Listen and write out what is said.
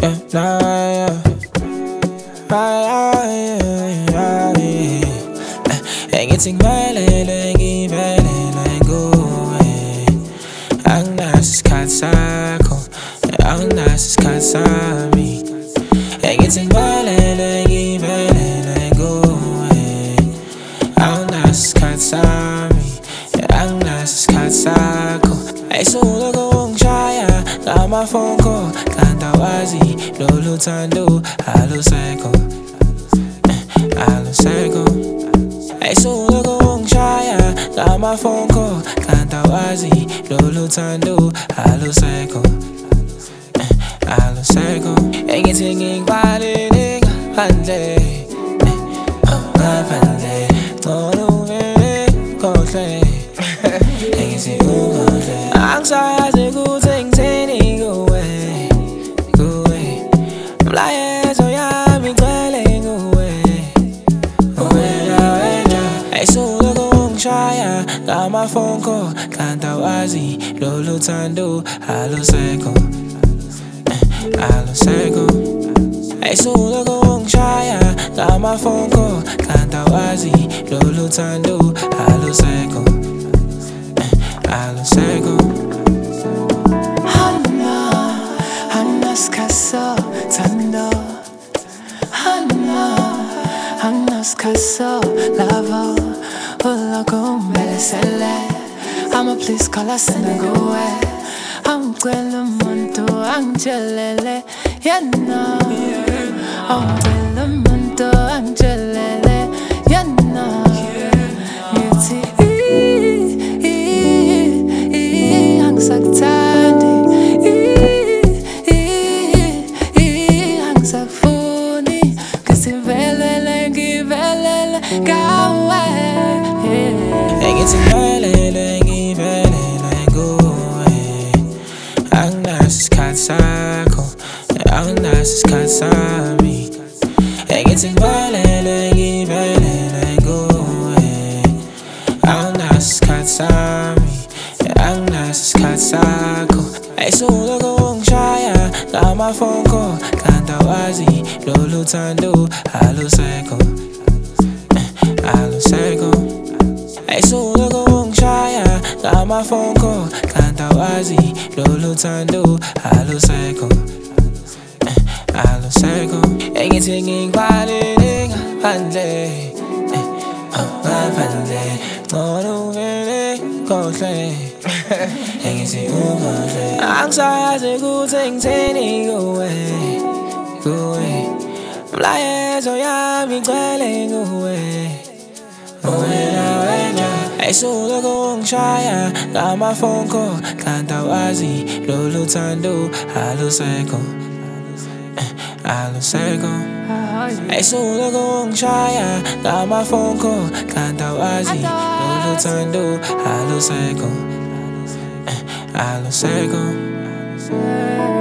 yeah, nah, yeah. Ngithikivelele ngivelele kuwe, anginaso isikhathi sakho, anginaso isikhathi sami. Ngithikivelele ngivelele kuwe, anginaso isikhathi sami, anginaso isikhathi sakho. Ayisuke ungishaya ngama-phone call, kanti awazi lolu thando alusekho, alusekho. Ayisuke ungishaya ngama-phone call, kanti awazi lolu thando alusekho, alusekho. Ngithi ngikubalele ngaphandle, ngaphandle, ngcono uvele ukhohlwe. Ngithi ukhohlwe, angisazi ukuthi ngithini kuwe, kuwe. Mlayezo yami igcwele nguwe, wena. Ayisuke ungishaya ngama-phone call, kanti awazi lolu thando alusekho, alusekho. Ayisuke ungishaya ngama-phone call, kanti awazi lolu thando alusekho, alusekho. Hannaskaso thando, hannaskaso lavo, ulokumbelesele. I'ma please call us and go away. Angicela umuntu angitshelele yena, angicela umuntu angitshelele yena. Ngithi angisakuthandi, angisakufuni, ngisivelele ngivelele ngawe. Ngithikivelele ngivelele kuwe, anginaso isikhathi sakho, anginaso isikhathi sami. Ngithikivelele ngivelele kuwe, anginaso isikhathi sami, anginaso isikhathi sakho. Ayisuke ungishaya ngama-phone call, kanti awazi lolu thando alusekho, alusekho. Ayisuke ungishaya ngama-phone call, kanti awazi lolu thando alusekho, alusekho. Ngithi ngikubalele ngaphandle, ngaphandle, ngcono uvele ukhohlwe. Ngithi ukhohlwe, angisazi ukuthi ngithini kuwe, kuwe. Mlayezo yami igcwele nguwe, wena. Ayisuke ungishaya ngama-phone call, kanti awazi lolu thando alusekho, alusekho. Ayisuke ungishaya ngama-phone call, kanti awazi lolu thando alusekho, alusekho.